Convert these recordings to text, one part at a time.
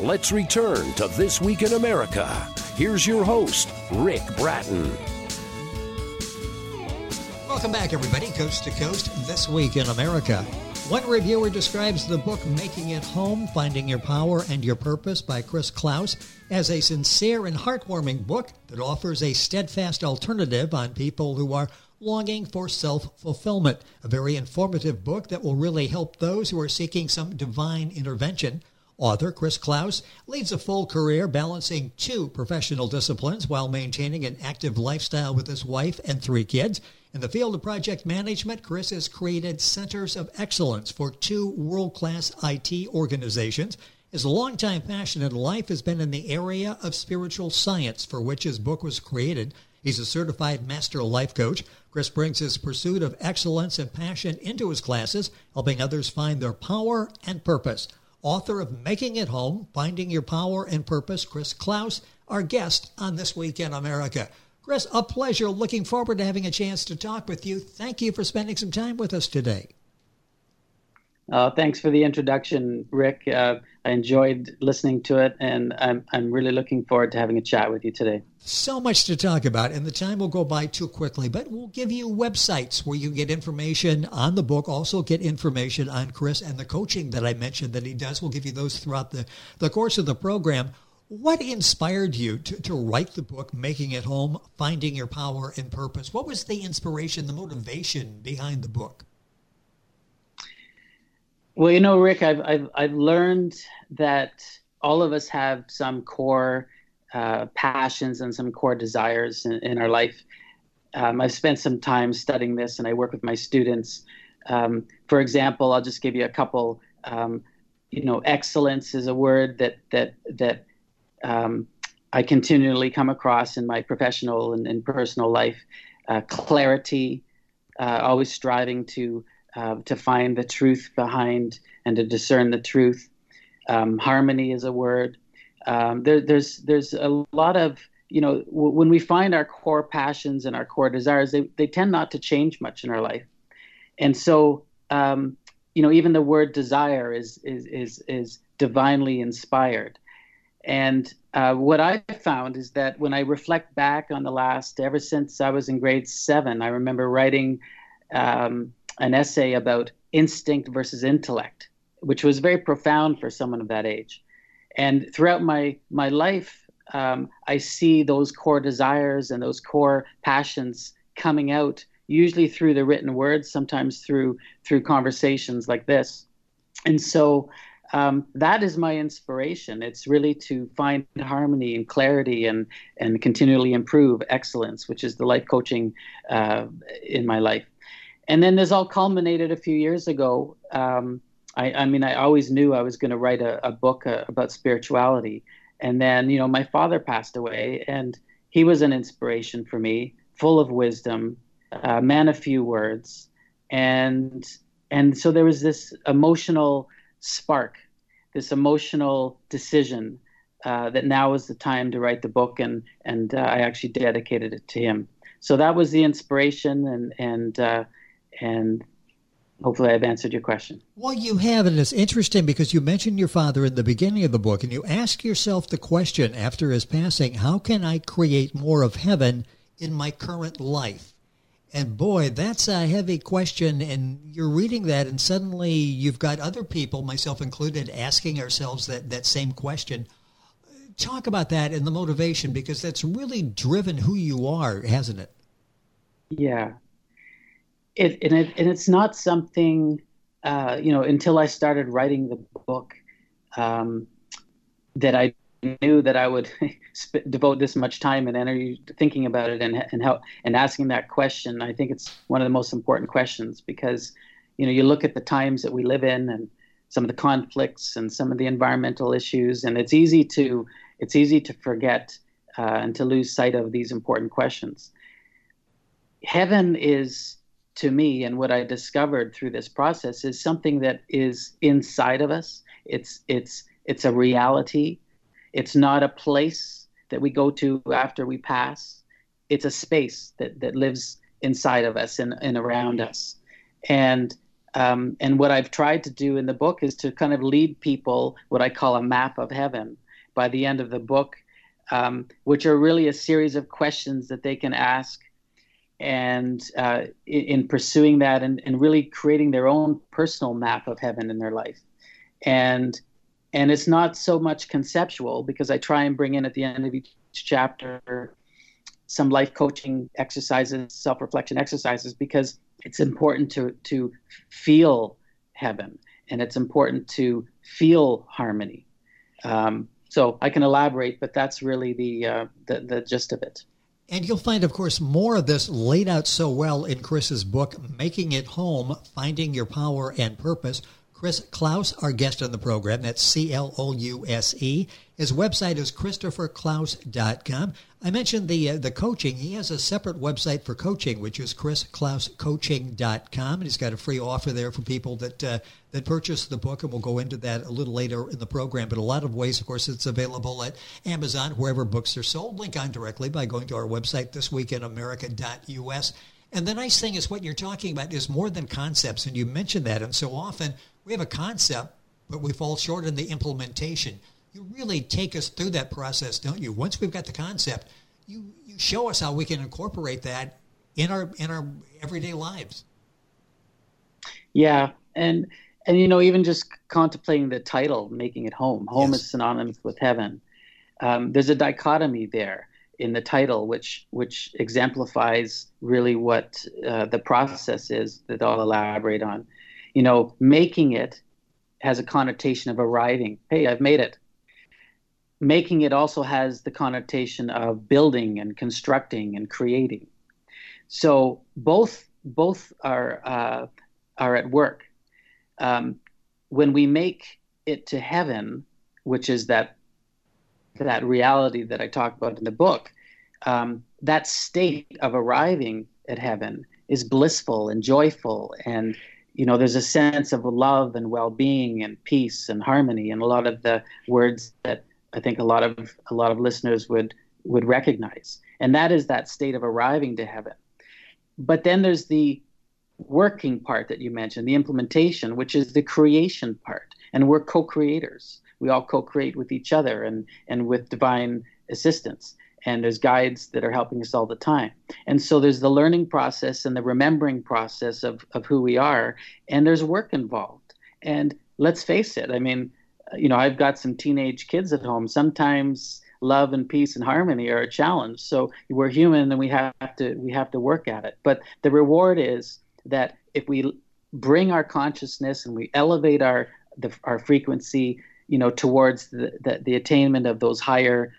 Let's return to This Week in America. Here's your host, Rick Bratton. Welcome back, everybody, Coast to Coast, This Week in America. One reviewer describes the book Making It Home, Finding Your Power and Your Purpose by Chris Klaus as a sincere and heartwarming book that offers a steadfast alternative on people who are longing for self-fulfillment. A very informative book that will really help those who are seeking some divine intervention. Author Chris Klaus leads a full career balancing 2 professional disciplines while maintaining an active lifestyle with his wife and 3 kids. In the field of project management, Chris has created centers of excellence for 2 world-class IT organizations. His longtime passion in life has been in the area of spiritual science, for which his book was created. He's a certified master life coach. Chris brings his pursuit of excellence and passion into his classes, helping others find their power and purpose. Author of Making It Home, Finding Your Power and Purpose, Chris Klaus, our guest on This Week in America. Chris, a pleasure. Looking forward to having a chance to talk with you. Thank you for spending some time with us today. Thanks for the introduction, Rick. I enjoyed listening to it, and I'm really looking forward to having a chat with you today. So much to talk about, and the time will go by too quickly, but we'll give you websites where you can get information on the book, also get information on Chris and the coaching that I mentioned that he does. We'll give you those throughout the course of the program. What inspired you to write the book, Making It Home, Finding Your Power and Purpose? What was the inspiration, the motivation behind the book? Well, Rick, I've learned that all of us have some core passions and some core desires in our life. I've spent some time studying this, and I work with my students. For example, I'll just give you a couple. Excellence is a word that I continually come across in my professional and personal life. Clarity, always striving to find the truth behind and to discern the truth. Harmony is a word. There's a lot of, when we find our core passions and our core desires, they tend not to change much in our life. And so, even the word desire is divinely inspired. And what I found is that when I reflect back on ever since I was in grade 7, I remember writing an essay about instinct versus intellect, which was very profound for someone of that age. And throughout my life, I see those core desires and those core passions coming out, usually through the written words, sometimes through conversations like this. And so that is my inspiration. It's really to find harmony and clarity and continually improve excellence, which is the life coaching in my life. And then this all culminated a few years ago. I always knew I was going to write a book about spirituality. And then, my father passed away, and he was an inspiration for me, full of wisdom, man of few words. And so there was this emotional spark, this emotional decision that now was the time to write the book, and I actually dedicated it to him. So that was the inspiration, and hopefully I've answered your question. Well, you have, and it's interesting because you mentioned your father in the beginning of the book, and you ask yourself the question after his passing, how can I create more of heaven in my current life? And boy, that's a heavy question, and you're reading that, and suddenly you've got other people, myself included, asking ourselves that same question. Talk about that and the motivation, because that's really driven who you are, hasn't it? Yeah. It's not something, until I started writing the book, that I knew that I would devote this much time and energy to thinking about it and asking that question. I think it's one of the most important questions because, you look at the times that we live in and some of the conflicts and some of the environmental issues, and it's easy to forget and to lose sight of these important questions. Heaven is, to me, and what I discovered through this process, is something that is inside of us. It's a reality. It's not a place that we go to after we pass. It's a space that lives inside of us and around us. And And what I've tried to do in the book is to kind of lead people what I call a map of heaven by the end of the book, which are really a series of questions that they can ask, and in pursuing that and really creating their own personal map of heaven in their life. And it's not so much conceptual, because I try and bring in at the end of each chapter some life coaching exercises, self-reflection exercises, because it's important to feel heaven, and it's important to feel harmony. So I can elaborate, but that's really the gist of it. And you'll find, of course, more of this laid out so well in Chris's book, Making It Home, Finding Your Power and Purpose. Chris Claus, our guest on the program, that's Clouse. His website is ChristopherClaus.com. I mentioned the coaching. He has a separate website for coaching, which is ChrisClausCoaching.com, and he's got a free offer there for people that purchase the book, and we'll go into that a little later in the program. But a lot of ways, of course, it's available at Amazon, wherever books are sold. Link on directly by going to our website, thisweekinamerica.us. And the nice thing is what you're talking about is more than concepts, and you mentioned that. And so often we have a concept, but we fall short in the implementation. You really take us through that process, don't you? Once we've got the concept, you show us how we can incorporate that in our everyday lives. Yeah, and even just contemplating the title, Making It Home. Home Yes. is synonymous with heaven. There's a dichotomy there in the title, which exemplifies really what the process is that I'll elaborate on. Making it has a connotation of arriving. Hey, I've made it. Making it also has the connotation of building and constructing and creating. So both are at work. When we make it to heaven, which is that reality that I talk about in the book, that state of arriving at heaven is blissful and joyful, and there's a sense of love and well-being and peace and harmony, and a lot of the words that I think a lot of listeners would recognize. And that is that state of arriving to heaven. But then there's the working part that you mentioned, the implementation, which is the creation part. And we're co-creators. We all co-create with each other and with divine assistance. And there's guides that are helping us all the time. And so there's the learning process and the remembering process of who we are. And there's work involved. And let's face it, I mean, I've got some teenage kids at home. Sometimes love and peace and harmony are a challenge. So we're human, and we have to work at it. But the reward is that if we bring our consciousness and we elevate our frequency, towards the attainment of those higher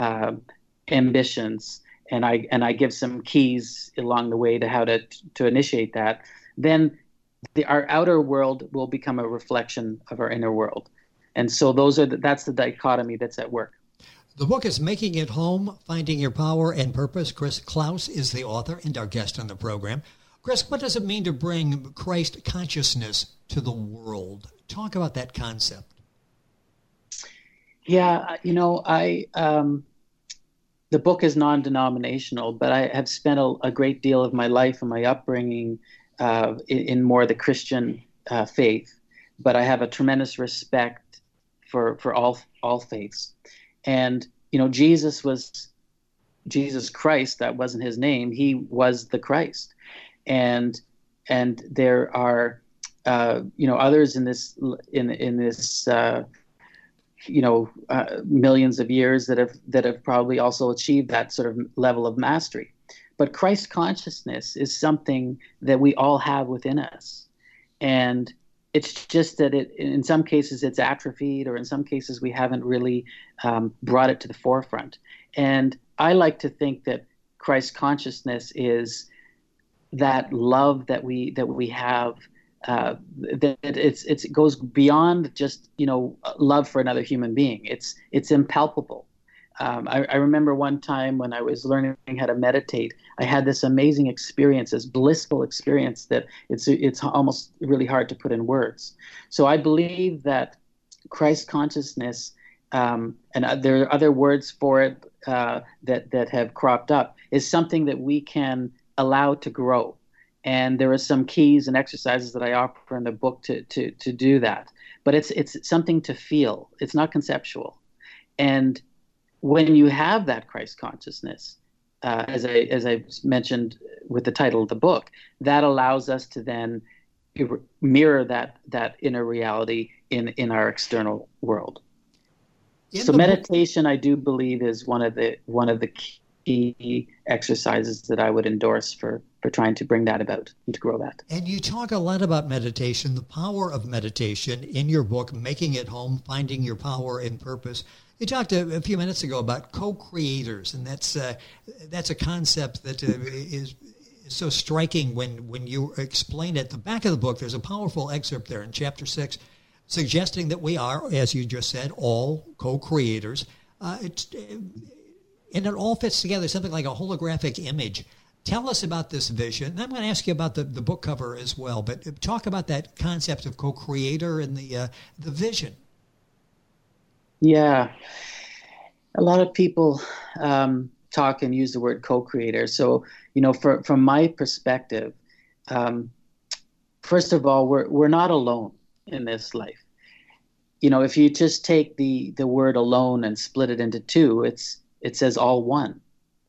ambitions, and I give some keys along the way to how to initiate that, then our outer world will become a reflection of our inner world. And so that's the dichotomy that's at work. The book is Making It Home, Finding Your Power and Purpose. Chris Claus is the author and our guest on the program. Chris, what does it mean to bring Christ consciousness to the world? Talk about that concept. Yeah, the book is non-denominational, but I have spent a great deal of my life and my upbringing in more the Christian faith. But I have a tremendous respect for all faiths. And Jesus Christ, that wasn't his name. He was the Christ. And there are others in this millions of years that have probably also achieved that sort of level of mastery. But Christ consciousness is something that we all have within us. And it's just that in some cases it's atrophied, or in some cases we haven't really brought it to the forefront. And I like to think that Christ consciousness is that love that we have, that it goes beyond just love for another human being. It's impalpable. I remember one time when I was learning how to meditate, I had this amazing experience, this blissful experience that it's almost really hard to put in words. So I believe that Christ consciousness, and there are other words for it that have cropped up, is something that we can allow to grow. And there are some keys and exercises that I offer in the book to do that. But it's something to feel. It's not conceptual. And when you have that Christ consciousness, as I mentioned with the title of the book, that allows us to then mirror that inner reality in our external world. So meditation, I do believe, is one of the key exercises that I would endorse for trying to bring that about and to grow that. And you talk a lot about meditation, the power of meditation in your book, Making It Home, Finding Your Power and Purpose. You talked a few minutes ago about co-creators, and that's a concept that is so striking when you explain it. At the back of the book, there's a powerful excerpt there in Chapter 6, suggesting that we are, as you just said, all co-creators. And it all fits together, something like a holographic image. Tell us about this vision. And I'm going to ask you about the book cover as well, but talk about that concept of co-creator and the vision. Yeah. A lot of people talk and use the word co-creator. So, from my perspective, first of all, we're not alone in this life. If you just take the word alone and split it into two, it says all one.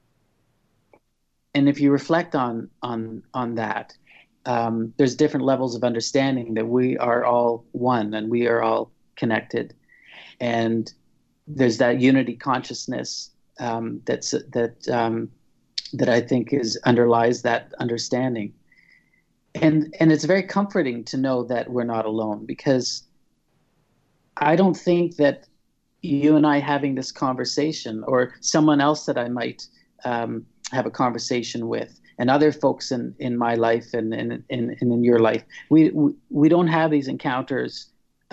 And if you reflect on that, there's different levels of understanding that we are all one and we are all connected. And there's that unity consciousness that I think underlies that understanding. And it's very comforting to know that we're not alone, because I don't think that you and I having this conversation, or someone else that I might have a conversation with, and other folks in my life and in your life, we don't have these encounters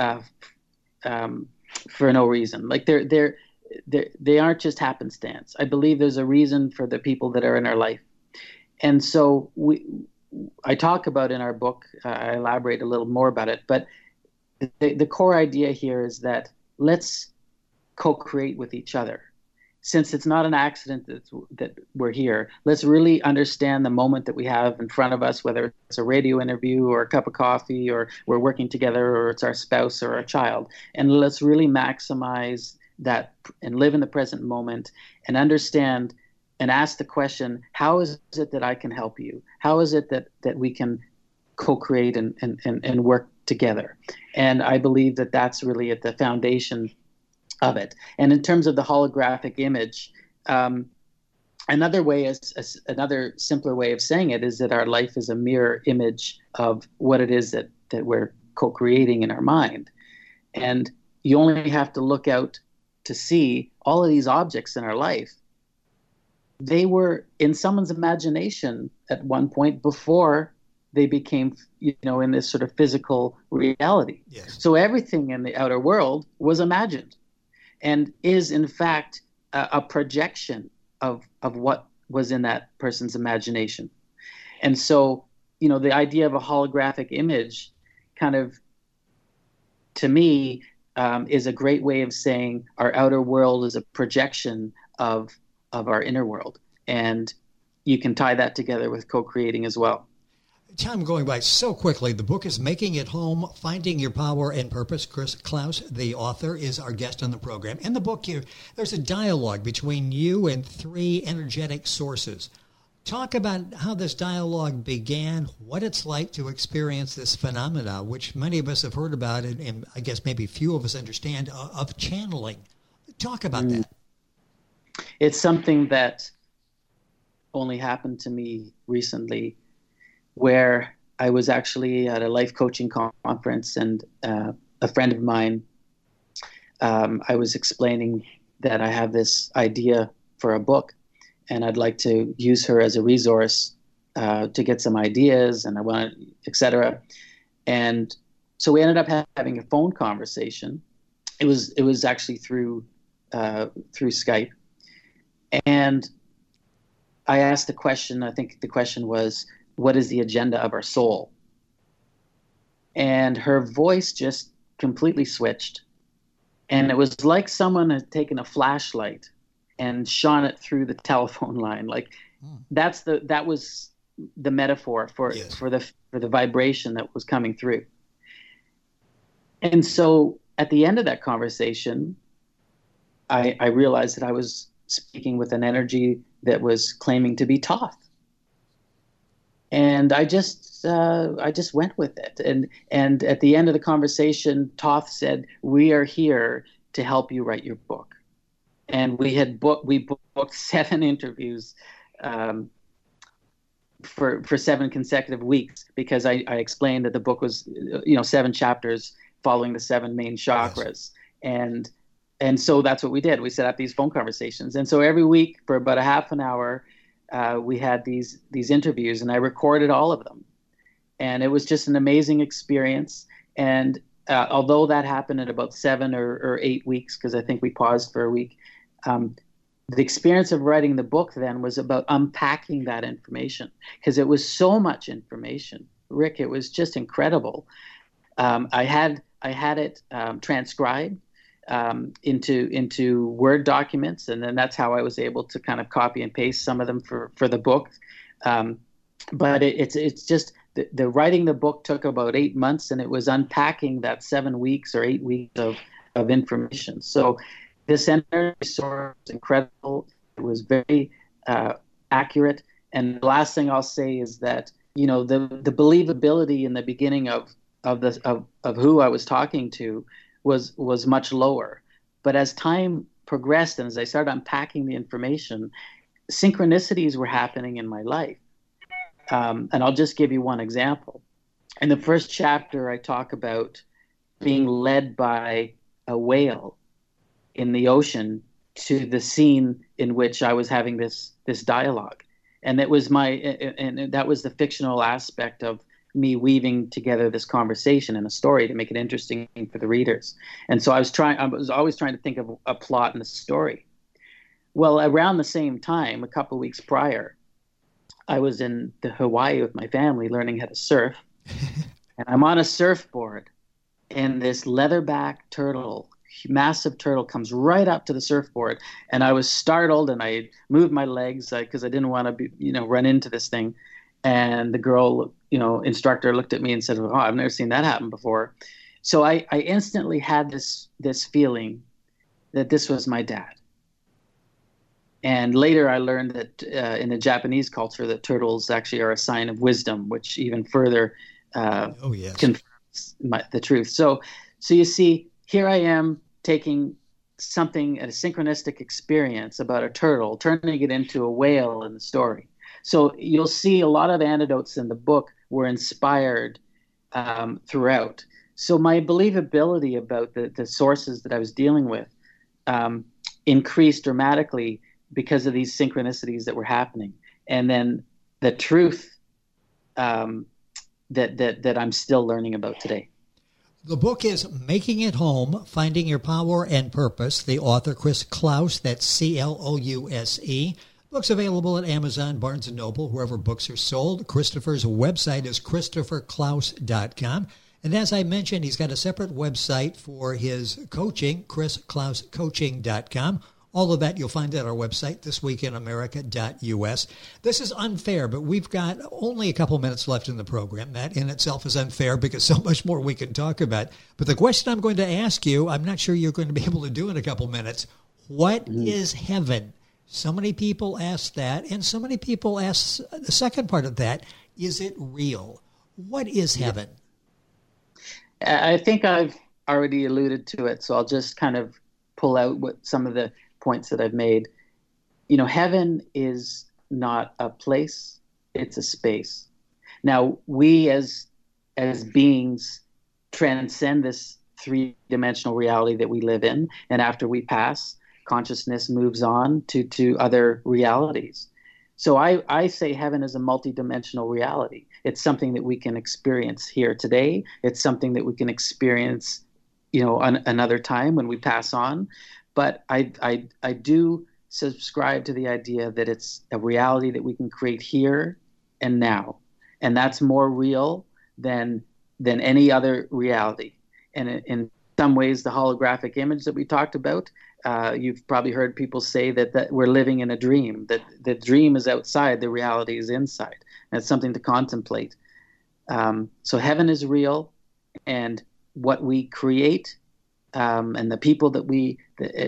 for no reason. Like they aren't just happenstance. I believe there's a reason for the people that are in our life. And so I talk about in our book, I elaborate a little more about it, but the core idea here is that let's co-create with each other. Since it's not an accident that we're here, let's really understand the moment that we have in front of us, whether it's a radio interview or a cup of coffee, or we're working together, or it's our spouse or our child. And let's really maximize that and live in the present moment and understand and ask the question, how is it that I can help you? How is it that we can co-create and work together? And I believe that that's really at the foundation of it. And in terms of the holographic image, another simpler way of saying it is that our life is a mirror image of what it is that we're co-creating in our mind. And you only have to look out to see all of these objects in our life. They were in someone's imagination at one point before they became, in this sort of physical reality. Yes. So everything in the outer world was imagined, and is in fact a projection of what was in that person's imagination. And so, the idea of a holographic image kind of, to me, is a great way of saying our outer world is a projection of our inner world. And you can tie that together with co-creating as well. Time going by so quickly. The book is Making It Home, Finding Your Power and Purpose. Chris Klaus, the author, is our guest on the program. In the book here, there's a dialogue between you and three energetic sources. Talk about how this dialogue began, what it's like to experience this phenomena, which many of us have heard about, and I guess maybe few of us understand, of channeling. Talk about that. It's something that only happened to me recently, where I was actually at a life coaching conference, and a friend of mine, I was explaining that I have this idea for a book, and I'd like to use her as a resource to get some ideas, and I want to, etc. And so we ended up having a phone conversation. It was actually through Skype, and I asked the question. I think the question was, what is the agenda of our soul? And her voice just completely switched. And it was like someone had taken a flashlight and shone it through the telephone line. Like that was the metaphor for the vibration that was coming through. And so at the end of that conversation, I realized that I was speaking with an energy that was claiming to be Thoth. And I just went with it. And at the end of the conversation, Thoth said, "We are here to help you write your book." And we booked 7 interviews for 7 consecutive weeks, because I explained that the book was 7 chapters following the 7 main chakras. Yes. And so that's what we did. We set up these phone conversations. And so every week for about a half an hour, we had these interviews, and I recorded all of them. And it was just an amazing experience. And although that happened in about 7 or 8 weeks, because I think we paused for a week, the experience of writing the book then was about unpacking that information, because it was so much information. Rick, it was just incredible. I had it transcribed into Word documents, and then that's how I was able to kind of copy and paste some of them for the book. But it's just the writing the book took about 8 months, and it was unpacking that 7 weeks or 8 weeks of information. So this energy source was incredible. It was very accurate. And the last thing I'll say is that the believability in the beginning of who I was talking to was much lower. But as time progressed and as I started unpacking the information, synchronicities were happening in my life. And I'll just give you one example. In the first chapter, I talk about being led by a whale in the ocean to the scene in which I was having this dialogue. And that was that was the fictional aspect of me weaving together this conversation and a story to make it interesting for the readers. And so I was always trying to think of a plot in the story. Well, around the same time, a couple of weeks prior, I was in Hawaii with my family learning how to surf. And I'm on a surfboard, and this leatherback turtle, massive turtle, comes right up to the surfboard. And I was startled, and I moved my legs because I didn't want to run into this thing. And the girl, instructor looked at me and said, "Oh, I've never seen that happen before." So I instantly had this feeling that this was my dad. And later I learned that in the Japanese culture, that turtles actually are a sign of wisdom, which even further confirms the truth. So you see, here I am taking something, a synchronistic experience about a turtle, turning it into a whale in the story. So you'll see a lot of anecdotes in the book were inspired throughout. So my believability about the sources that I was dealing with increased dramatically because of these synchronicities that were happening. And then the truth that I'm still learning about today. The book is Making It Home, Finding Your Power and Purpose. The author, Chris Clouse, that's Clouse. Book's available at Amazon, Barnes & Noble, wherever books are sold. Christopher's website is ChristopherClouse.com. And as I mentioned, he's got a separate website for his coaching, ChrisClouseCoaching.com. All of that you'll find at our website, thisweekinamerica.us. This is unfair, but we've got only a couple minutes left in the program. That in itself is unfair because so much more we can talk about. But the question I'm going to ask you, I'm not sure you're going to be able to do in a couple minutes. What is heaven? So many people ask that, and so many people ask the second part of that, is it real? What is heaven? I think I've already alluded to it, so I'll just kind of pull out some of the points that I've made. Heaven is not a place, it's a space. Now, we as beings transcend this 3-dimensional reality that we live in, and after we pass, consciousness moves on to other realities. So I say heaven is a multidimensional reality. It's something that we can experience here today. It's something that we can experience, another time when we pass on. But I do subscribe to the idea that it's a reality that we can create here and now, and that's more real than any other reality. And in some ways, the holographic image that we talked about, you've probably heard people say that we're living in a dream, that the dream is outside, the reality is inside. and it's something to contemplate. So heaven is real, and what we create, and the people that we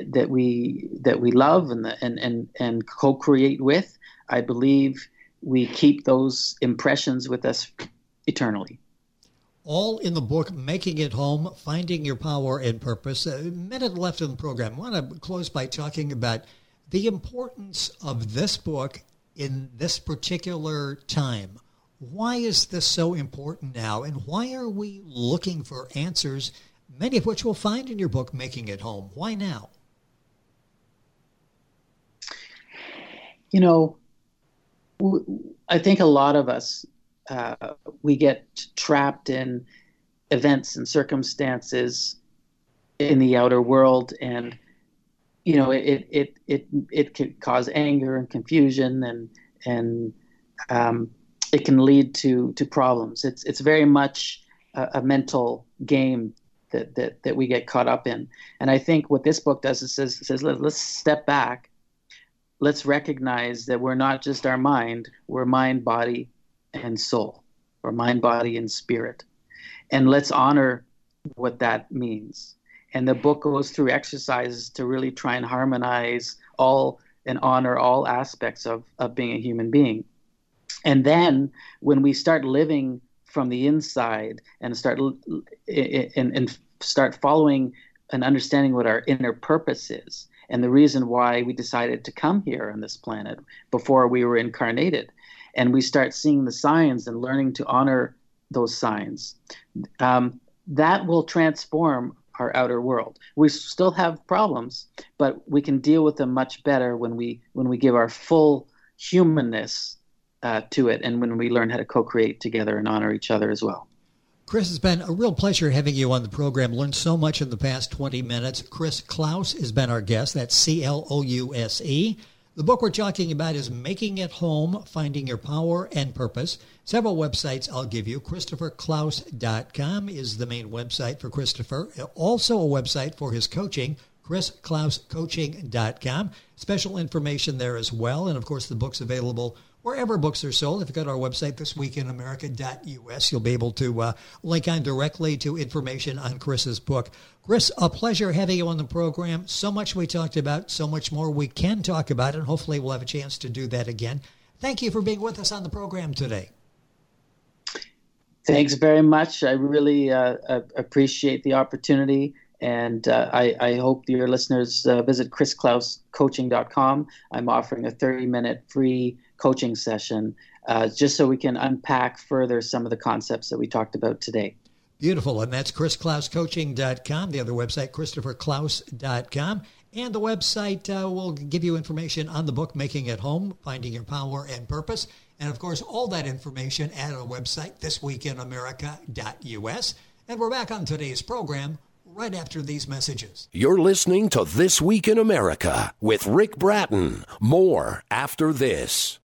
love and co-create with, I believe we keep those impressions with us eternally. All in the book, Making It Home, Finding Your Power and Purpose. A minute left in the program. I want to close by talking about the importance of this book in this particular time. Why is this so important now, and why are we looking for answers, many of which we'll find in your book, Making It Home? Why now? You know, I think a lot of us, we get trapped in events and circumstances in the outer world, and you know it can cause anger and confusion, and it can lead to problems. It's very much a mental game that we get caught up in. And I think what this book does is says let's step back. Let's recognize that we're not just our mind, we're mind, body, and soul, or mind, body, and spirit. And let's honor what that means. And the book goes through exercises to really try and harmonize all and honor all aspects of being a human being. And then when we start living from the inside and start following and understanding what our inner purpose is, and the reason why we decided to come here on this planet before we were incarnated, and we start seeing the signs and learning to honor those signs, that will transform our outer world. We still have problems, but we can deal with them much better when we give our full humanness to it, and when we learn how to co-create together and honor each other as well. Chris, it's been a real pleasure having you on the program. Learned so much in the past 20 minutes. Chris Claus has been our guest. That's Clouse. The book we're talking about is Making It Home, Finding Your Power and Purpose. Several websites I'll give you. ChristopherClaus.com is the main website for Christopher. Also a website for his coaching, ChrisClausCoaching.com. Special information there as well. And, of course, the book's available wherever books are sold. If you go to our website, thisweekinamerica.us, you'll be able to link on directly to information on Chris's book. Chris, a pleasure having you on the program. So much we talked about, so much more we can talk about, and hopefully we'll have a chance to do that again. Thank you for being with us on the program today. Thanks very much. I really appreciate the opportunity. And I hope your listeners visit chrisclauscoaching.com. I'm offering a 30-minute free coaching session just so we can unpack further some of the concepts that we talked about today. Beautiful. And that's chrisclauscoaching.com. The other website, christopherclaus.com. And the website will give you information on the book, Making It Home, Finding Your Power and Purpose. And, of course, all that information at our website, thisweekinamerica.us. And we're back on today's program right after these messages. You're listening to This Week in America with Rick Bratton. More after this.